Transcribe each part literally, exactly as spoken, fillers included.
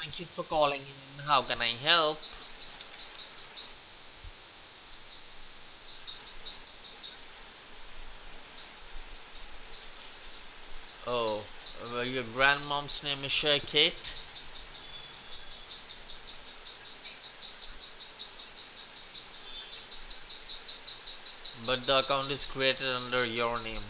Thank you for calling in. How can I help? Oh, well, your grandmom's name is Shay Kate, but the account is created under your name.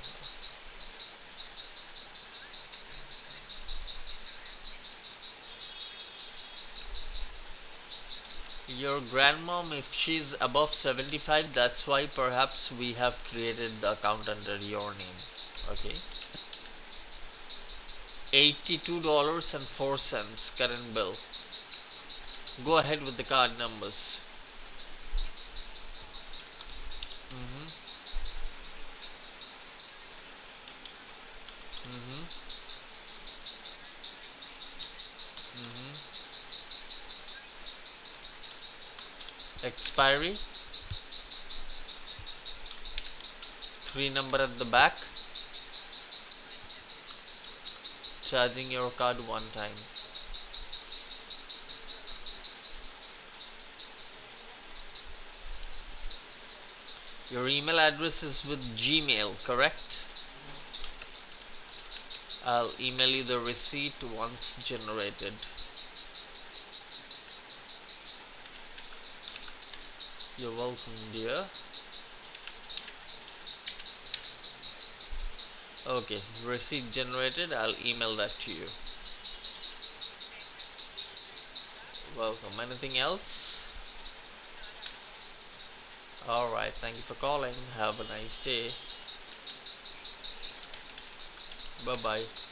Your grandmom, if she's above seventy-five, that's why perhaps we have created the account under your name. Okay. eighty-two dollars and four cents current bill. Go ahead with the card numbers. Mm-hmm. Mm-hmm. Mm-hmm. Expiry, three number at the back, charging your card one time. Your email address is with Gmail, correct? I'll email you the receipt once generated. You're welcome, dear. Okay, receipt generated. I'll email that to you. Welcome. Anything else? Alright, thank you for calling. Have a nice day. Bye bye.